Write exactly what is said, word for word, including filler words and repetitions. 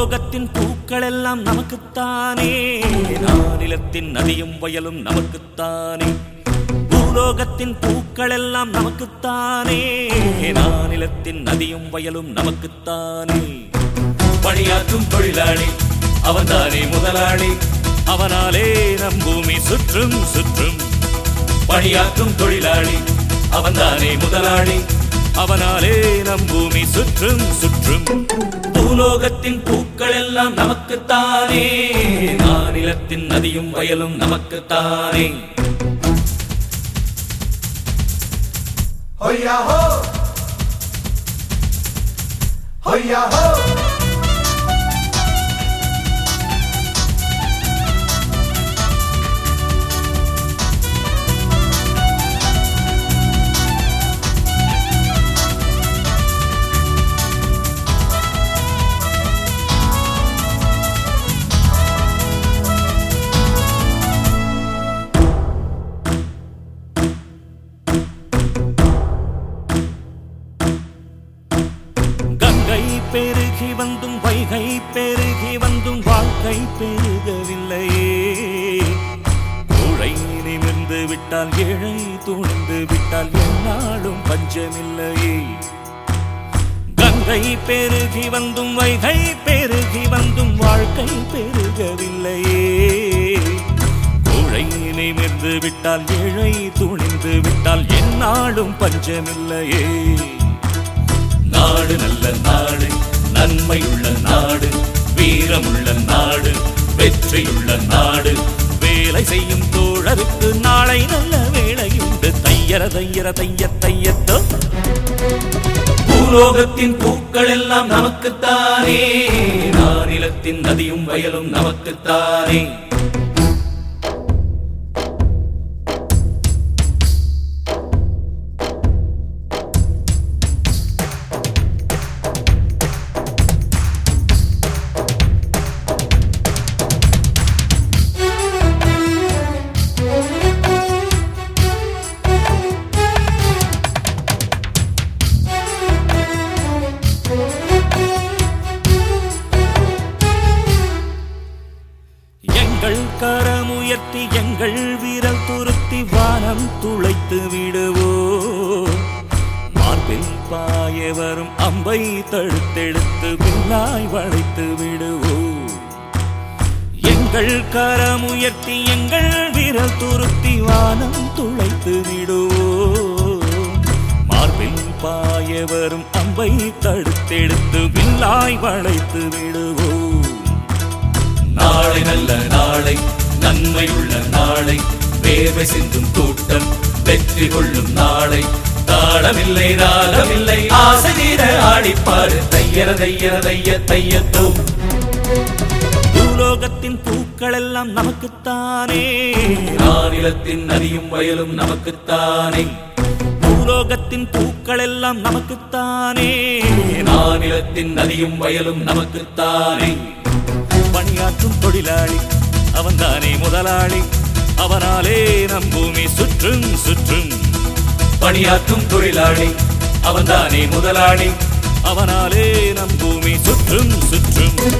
பூலோகத்தின் பூக்கள் எல்லாம் நமக்குத்தானே, நானிலத்தின் நதியும் வயலும் நமக்குத்தானே. பூலோகத்தின் பூக்கள் எல்லாம் நமக்குத்தானே, நானிலத்தின் நதியும் வயலும் நமக்குத்தானே. பணியாற்றும் தொழிலாளி அவன்தானே முதலாளி, அவனாலே நம் பூமி சுற்றும் சுற்றும். பணியாற்றும் தொழிலாளி அவன்தானே முதலாளி, அவனாலே நம் பூமி சுற்றும் சுற்றும். பூலோகத்தின் பூக்கள் எல்லாம் நமக்குத்தானே, நானிலத்தின் நதியும் வயலும் நமக்குத்தானே. ஹொய்யா ஹோ ஹொய்யா ஹோ. பெருகி வந்தும் வைகை பெருகி வந்தும் வாழ்க்கை பெருகவில்லையே. கோழை நிமிர்ந்து விட்டால் ஏழை துணிந்து விட்டால் என்னாலும் பஞ்சமில்லையே. கங்கை பெருகி வந்தும் வைகை பெருகி வந்தும் வாழ்க்கை பெருகவில்லையே. கோழை நிமிர்ந்து விட்டால் ஏழை துணிந்து விட்டால் என்னாலும் பஞ்சமில்லையே. நாடு நல்ல நாடு, நன்மையுள்ள நாடு, வீரமுள்ள நாடு, வெற்றியுள்ள நாடு. வேலை செய்யும் தோழருக்கு நாளை நல்ல வேளையுண்டு. தையர தையர தைய தையத்தோ. பூலோகத்தின் பூக்கள் எல்லாம் நமக்குத்தானே, நானிலத்தின் நதியும் வயலும் நமக்குத்தானே. எங்கள் கரமுயர்த்தி எங்கள் வீரல் துருத்தி வானம் துளைத்து விடுவோ. மார்பில் பாய வரும் அம்பை தடுத்தெடுத்து வில்லாய் வளைத்து விடுவோ. எங்கள் கரமுயர்த்தி எங்கள் வீரல் துருத்தி வானம் துளைத்து விடுவோ. மார்பில் பாய வரும் அம்பை தடுத்தெடுத்து வில்லாய் வளைத்து விடுவோ. நாளை நல்ல நாளை, நன்மையுள்ள நாளை, வேர்வை சிந்தும் கூட்டம் வெற்றி கொள்ளும் நாளை. தாளமில்லை ராகமில்லை ஆசை தீர ஆடிப்பாடு. தையர தையர தைய தையத்தோ. பூலோகத்தின் பூக்கள் எல்லாம் நமக்குத்தானே, நானிலத்தின் நதியும் வயலும் நமக்குத்தானே. பூலோகத்தின் பூக்கள் எல்லாம் நமக்குத்தானே, நானிலத்தின் நதியும் வயலும் நமக்குத்தானே. பணியாற்றும் தொழிலாளி அவன்தானே முதலாளி, அவனாலே நம் பூமி சுற்றும் சுற்றும். பணியாற்றும் தொழிலாளி அவன்தானே முதலாளி, அவனாலே நம் பூமி சுற்றும் சுற்றும்.